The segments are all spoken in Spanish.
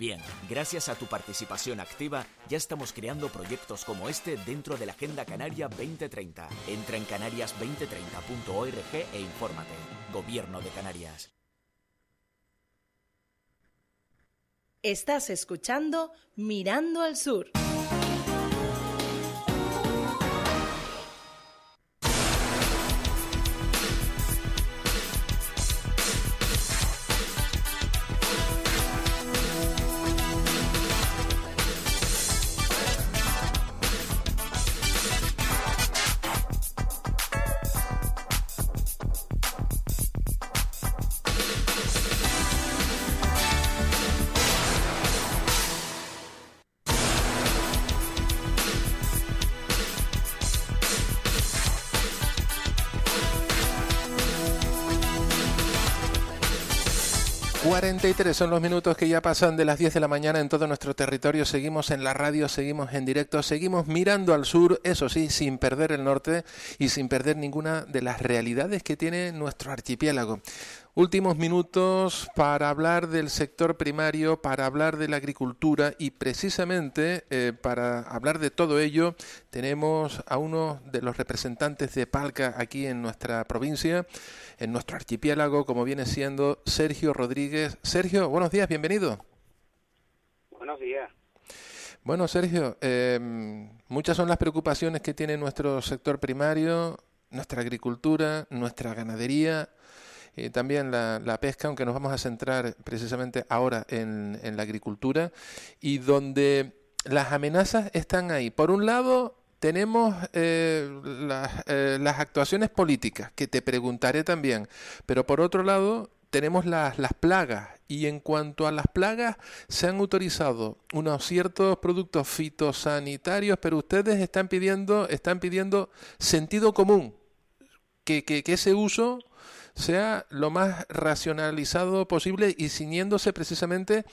Bien, gracias a tu participación activa, ya estamos creando proyectos como este dentro de la Agenda Canaria 2030. Entra en canarias2030.org e infórmate. Gobierno de Canarias. Estás escuchando Mirando al Sur. ...43 son los minutos que ya pasan de las 10 de la mañana en todo nuestro territorio. Seguimos en la radio, seguimos en directo, seguimos mirando al sur, eso sí, sin perder el norte y sin perder ninguna de las realidades que tiene nuestro archipiélago. Últimos minutos para hablar del sector primario, para hablar de la agricultura y precisamente para hablar de todo ello tenemos a uno de los representantes de Palca aquí en nuestra provincia, en nuestro archipiélago, como viene siendo Sergio Rodríguez. Sergio, buenos días, bienvenido. Buenos días. Bueno, Sergio, muchas son las preocupaciones que tiene nuestro sector primario, nuestra agricultura, nuestra ganadería, también la pesca, aunque nos vamos a centrar precisamente ahora en la agricultura, y donde las amenazas están ahí. Por un lado, tenemos las actuaciones políticas, que te preguntaré también, pero por otro lado tenemos las plagas, y en cuanto a las plagas se han autorizado unos ciertos productos fitosanitarios, pero ustedes están pidiendo sentido común, que ese uso sea lo más racionalizado posible y ciñéndose precisamente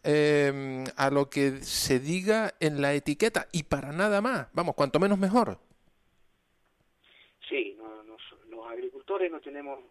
a lo que se diga en la etiqueta y para nada más. Vamos, cuanto menos mejor. Sí, los agricultores no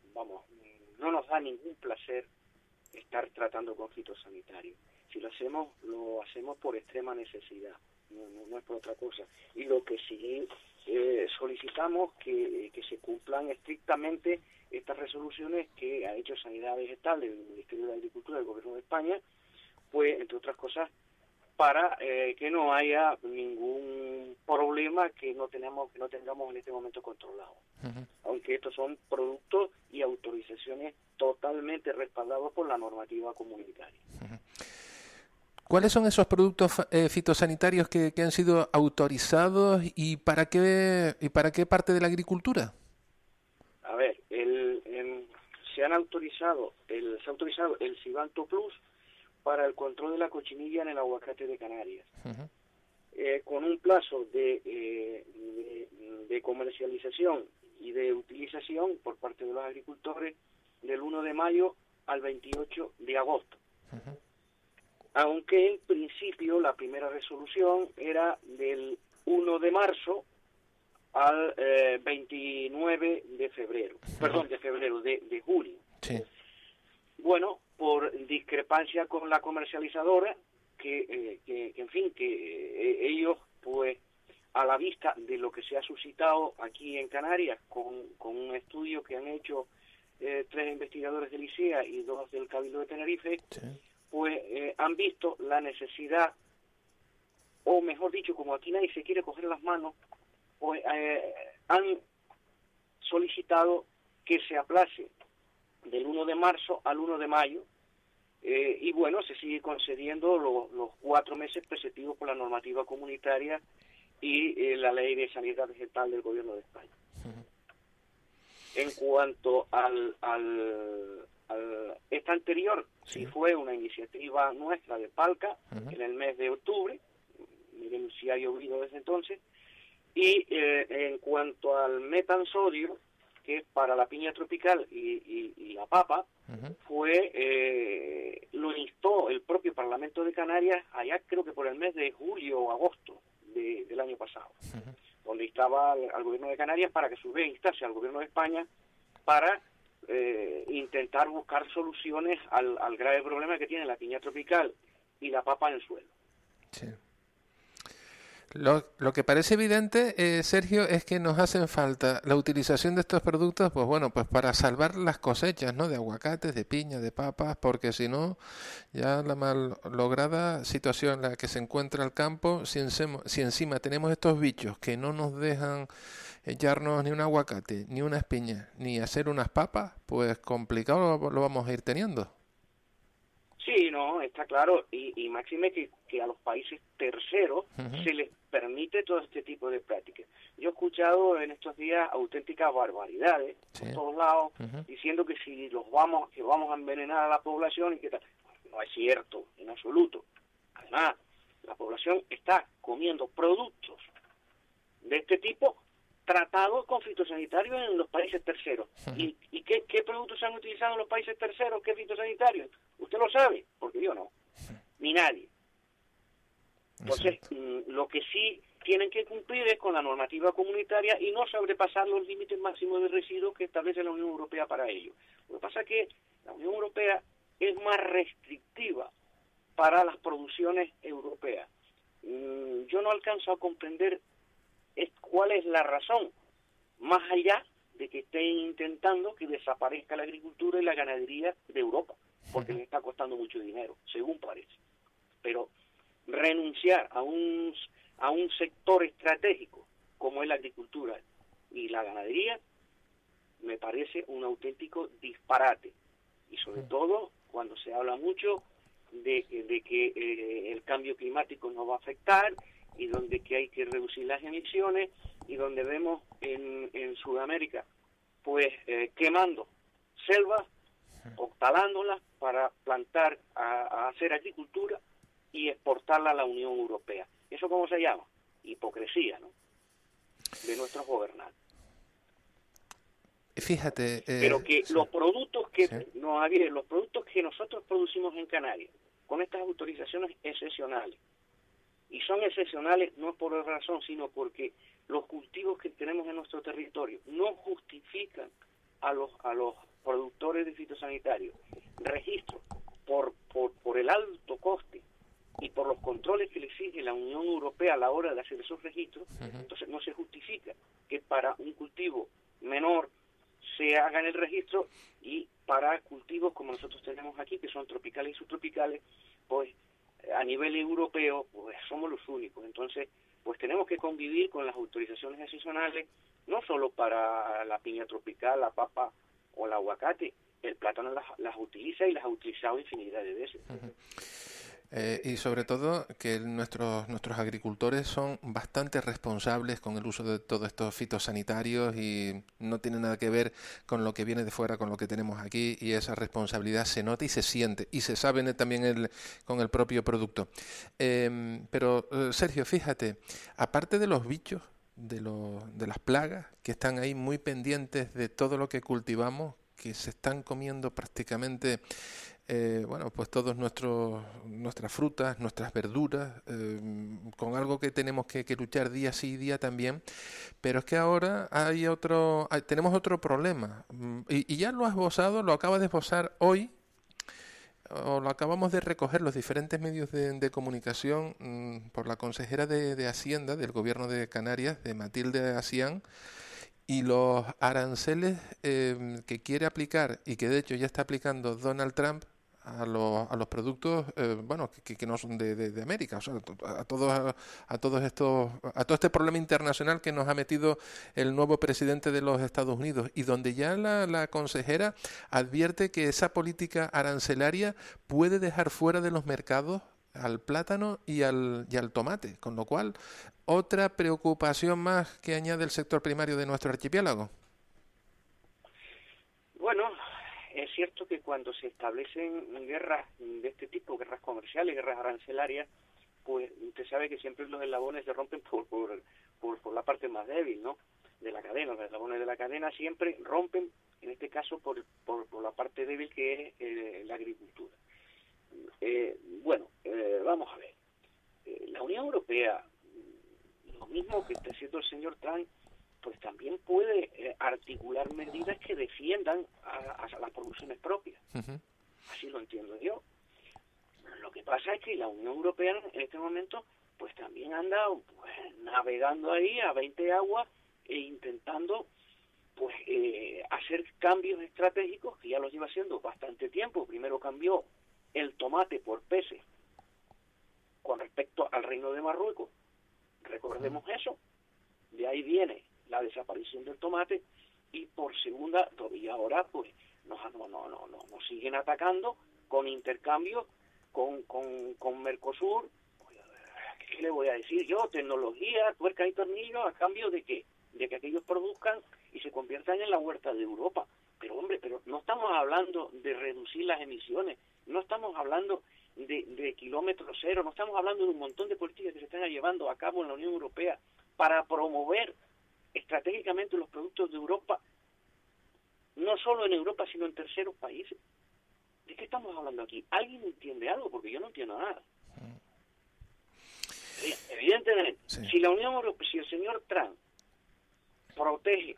nos da ningún placer estar tratando con fitosanitarios. Si lo hacemos por extrema necesidad, no es por otra cosa. Y lo que sí solicitamos que se cumplan estrictamente estas resoluciones que ha hecho Sanidad Vegetal del Ministerio de Agricultura del Gobierno de España, pues entre otras cosas para que no haya ningún problema que no tengamos en este momento controlado. Uh-huh. Aunque estos son productos y autorizaciones totalmente respaldados por la normativa comunitaria. Uh-huh. ¿Cuáles son esos productos fitosanitarios que han sido autorizados y para qué parte de la agricultura? A ver, se ha autorizado el Sibanto Plus para el control de la cochinilla en el aguacate de Canarias, uh-huh. Con un plazo de comercialización y de utilización por parte de los agricultores del 1 de mayo al 28 de agosto. Uh-huh. Aunque en principio la primera resolución era del 1 de marzo al 29 de febrero, de julio. Sí. Bueno, por discrepancia con la comercializadora, que ellos, pues, a la vista de lo que se ha suscitado aquí en Canarias, con un estudio que han hecho 3 investigadores del ICEA y 2 del Cabildo de Tenerife, sí. Pues han visto la necesidad, o mejor dicho, como aquí nadie se quiere coger las manos, pues han solicitado que se aplace del 1 de marzo al 1 de mayo, y bueno, se sigue concediendo los 4 meses preceptivos por la normativa comunitaria y la ley de sanidad vegetal del Gobierno de España. Uh-huh. En cuanto esta anterior, sí fue una iniciativa nuestra de Palca, uh-huh. En el mes de octubre, miren si ha llovido desde entonces, y en cuanto al metansodio, que es para la piña tropical y la papa, uh-huh. Lo instó el propio Parlamento de Canarias allá creo que por el mes de julio o agosto del año pasado, uh-huh. Donde instaba al Gobierno de Canarias para que a su vez instase al Gobierno de España para intentar buscar soluciones al grave problema que tiene la piña tropical y la papa en el suelo. Sí. Lo que parece evidente, Sergio, es que nos hacen falta la utilización de estos productos, pues bueno, pues para salvar las cosechas, ¿no? De aguacates, de piña, de papas, porque si no, ya la mal lograda situación en la que se encuentra el campo, si encima tenemos estos bichos que no nos dejan echarnos ni un aguacate, ni unas piñas, ni hacer unas papas, pues complicado lo vamos a ir teniendo. Sí, no, está claro, y máxime que a los países terceros se les permite todo este tipo de prácticas. Yo he escuchado en estos días auténticas barbaridades por todos lados, diciendo que si vamos a envenenar a la población y que tal. No es cierto, en absoluto. Además, la población está comiendo productos de este tipo tratados con fitosanitarios en los países terceros. ¿Y qué productos se han utilizado en los países terceros? ¿Qué fitosanitarios? Usted lo sabe, porque yo no, ni nadie. Entonces, lo que sí tienen que cumplir es con la normativa comunitaria y no sobrepasar los límites máximos de residuos que establece la Unión Europea para ello. Lo que pasa es que la Unión Europea es más restrictiva para las producciones europeas. Yo no alcanzo a comprender cuál es la razón, más allá de que estén intentando que desaparezca la agricultura y la ganadería de Europa, porque les está costando mucho dinero, según parece. Pero renunciar a un sector estratégico como es la agricultura y la ganadería me parece un auténtico disparate, y sobre todo cuando se habla mucho de que el cambio climático nos va a afectar y donde que hay que reducir las emisiones, y donde vemos en Sudamérica pues quemando selvas o talándolas para plantar a hacer agricultura y exportarla a la Unión Europea. ¿Eso cómo se llama? Hipocresía, ¿no?, de nuestros gobernantes. Fíjate, pero que sí. los productos que Sí. los productos que nosotros producimos en Canarias con estas autorizaciones excepcionales, y son excepcionales no por otra razón, sino porque los cultivos que tenemos en nuestro territorio no justifican a los productores de fitosanitarios registro por el alto coste y por los controles que le exige la Unión Europea a la hora de hacer esos registros. Entonces no se justifica que para un cultivo menor se haga el registro, y para cultivos como nosotros tenemos aquí, que son tropicales y subtropicales, pues a nivel europeo pues somos los únicos. Entonces pues tenemos que convivir con las autorizaciones excepcionales, no solo para la piña tropical, la papa o el aguacate. El plátano las utiliza y las ha utilizado infinidad de veces. Y sobre todo que nuestros agricultores son bastante responsables con el uso de todos estos fitosanitarios y no tiene nada que ver con lo que viene de fuera, con lo que tenemos aquí, y esa responsabilidad se nota y se siente y se sabe también con el propio producto. Pero Sergio, fíjate, aparte de los bichos, de las plagas que están ahí muy pendientes de todo lo que cultivamos, que se están comiendo prácticamente pues todas nuestras frutas, nuestras verduras, con algo que tenemos que luchar día sí y día también. Pero es que ahora tenemos otro problema, y ya lo acabas de esbozar hoy, o lo acabamos de recoger los diferentes medios de comunicación por la consejera de Hacienda del Gobierno de Canarias, de Matilde Asián, y los aranceles que quiere aplicar, y que de hecho ya está aplicando Donald Trump a los productos que no son de América, o sea, a todo este problema internacional que nos ha metido el nuevo presidente de los Estados Unidos, y donde ya la consejera advierte que esa política arancelaria puede dejar fuera de los mercados al plátano y al tomate, con lo cual otra preocupación más que añade el sector primario de nuestro archipiélago. Bueno, es cierto que cuando se establecen guerras de este tipo, guerras comerciales, guerras arancelarias, pues usted sabe que siempre los eslabones se rompen por la parte más débil, ¿no?, de la cadena. Los eslabones de la cadena siempre rompen, en este caso, por la parte débil que es la agricultura. Vamos a ver. La Unión Europea, lo mismo que está haciendo el señor Trump, pues también puede articular medidas que defiendan a las producciones propias. Así lo entiendo yo. Lo que pasa es que la Unión Europea en este momento pues también anda pues, navegando ahí a 20 aguas e intentando pues hacer cambios estratégicos que ya los lleva haciendo bastante tiempo. Primero cambió el tomate por peces con respecto al Reino de Marruecos. Recordemos eso. De ahí viene la desaparición del tomate y por segunda, y ahora pues nos siguen atacando con intercambios con Mercosur. ¿Qué le voy a decir yo? Tecnología, tuercas y tornillos a cambio de que aquellos produzcan y se conviertan en la huerta de Europa. Pero hombre, no estamos hablando de reducir las emisiones, no estamos hablando de kilómetro cero, no estamos hablando de un montón de políticas que se están llevando a cabo en la Unión Europea para promover estratégicamente los productos de Europa, no solo en Europa, sino en terceros países. ¿De qué estamos hablando aquí? ¿Alguien entiende algo? Porque yo no entiendo nada. Evidentemente, sí. Si la Unión Europea, si el señor Trump protege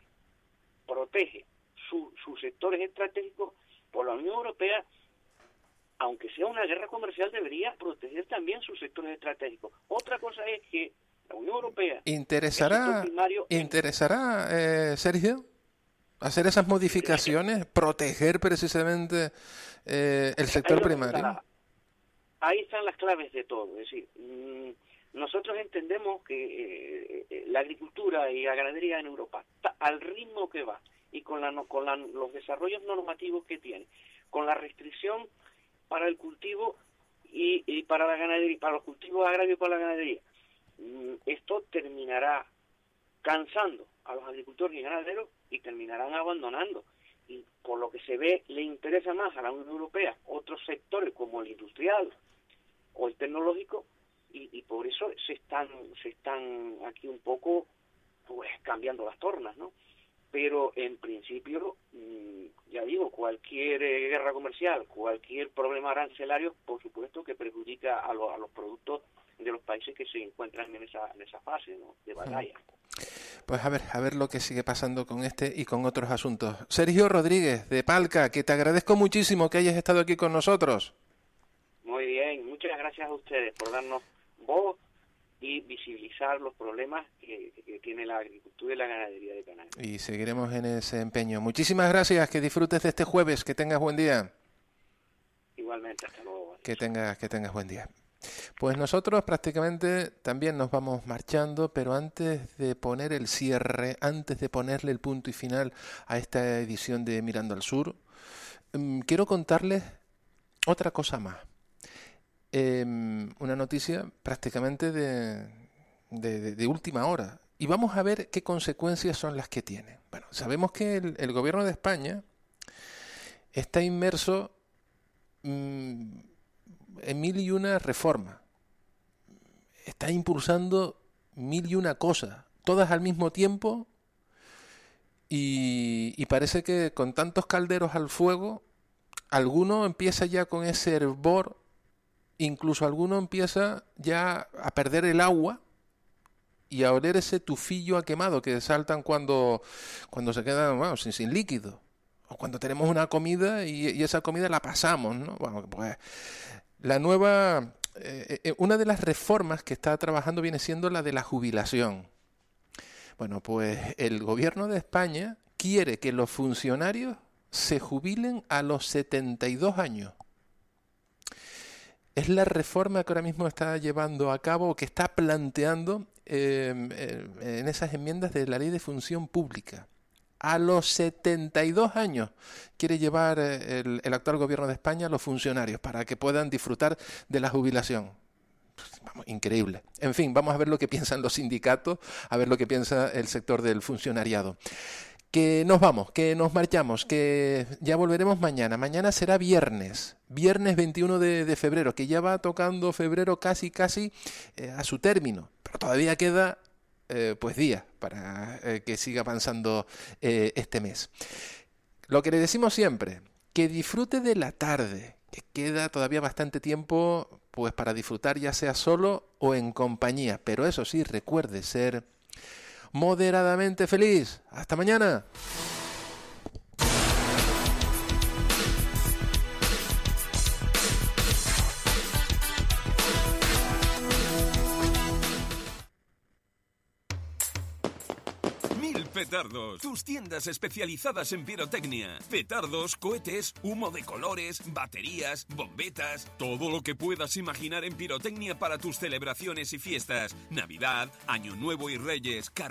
sus sectores estratégicos, por la Unión Europea, aunque sea una guerra comercial, debería proteger también sus sectores estratégicos. Otra cosa es que la Unión Europea... ¿Interesará, Sergio, hacer esas modificaciones, proteger precisamente el sector primario? Ahí están las claves de todo. Es decir, nosotros entendemos que la agricultura y la ganadería en Europa, al ritmo que va y con los desarrollos normativos que tiene, con la restricción para el cultivo y para la ganadería, para los cultivos agrarios y para la ganadería, esto terminará cansando a los agricultores y ganaderos y terminarán abandonando. Y por lo que se ve, le interesa más a la Unión Europea otros sectores como el industrial o el tecnológico, y por eso se están aquí un poco pues cambiando las tornas, ¿no? Pero en principio, ya digo, cualquier guerra comercial, cualquier problema arancelario, por supuesto que perjudica a los productos de los países que se encuentran en esa fase, ¿no?, de batalla. Pues a ver lo que sigue pasando con este y con otros asuntos. Sergio Rodríguez, de Palca, que te agradezco muchísimo que hayas estado aquí con nosotros. Muy bien, muchas gracias a ustedes por darnos voz y visibilizar los problemas que tiene la agricultura y la ganadería de Canarias. Y seguiremos en ese empeño. Muchísimas gracias, que disfrutes de este jueves, que tengas buen día. Igualmente, hasta luego. Que tengas buen día. Pues nosotros prácticamente también nos vamos marchando, pero antes de poner el cierre, antes de ponerle el punto y final a esta edición de Mirando al Sur, quiero contarles otra cosa más. Una noticia prácticamente de última hora. Y vamos a ver qué consecuencias son las que tiene. Bueno, sabemos que el gobierno de España está inmerso en 1001 reformas. Está impulsando 1001 cosas, todas al mismo tiempo, y parece que con tantos calderos al fuego, alguno empieza ya con ese hervor, incluso alguno empieza ya a perder el agua y a oler ese tufillo a quemado que saltan cuando se quedan sin líquido, o cuando tenemos una comida y esa comida la pasamos, ¿no? Bueno, pues la nueva, una de las reformas que está trabajando viene siendo la de la jubilación. Bueno, pues el gobierno de España quiere que los funcionarios se jubilen a los 72 años. Es la reforma que ahora mismo está llevando a cabo, o que está planteando en esas enmiendas de la Ley de Función Pública. A los 72 años quiere llevar el actual gobierno de España a los funcionarios para que puedan disfrutar de la jubilación. Vamos, increíble. En fin, vamos a ver lo que piensan los sindicatos, a ver lo que piensa el sector del funcionariado. Que nos vamos, que nos marchamos, que ya volveremos mañana. Mañana será viernes 21 de febrero, que ya va tocando febrero casi a su término, pero todavía queda pues días para que siga avanzando este mes. Lo que le decimos siempre, que disfrute de la tarde, que queda todavía bastante tiempo pues para disfrutar, ya sea solo o en compañía, pero eso sí, recuerde ser moderadamente feliz. Hasta mañana. 1000 petardos. Tus tiendas especializadas en pirotecnia. Petardos, cohetes, humo de colores, baterías, bombetas. Todo lo que puedas imaginar en pirotecnia para tus celebraciones y fiestas. Navidad, Año Nuevo y Reyes.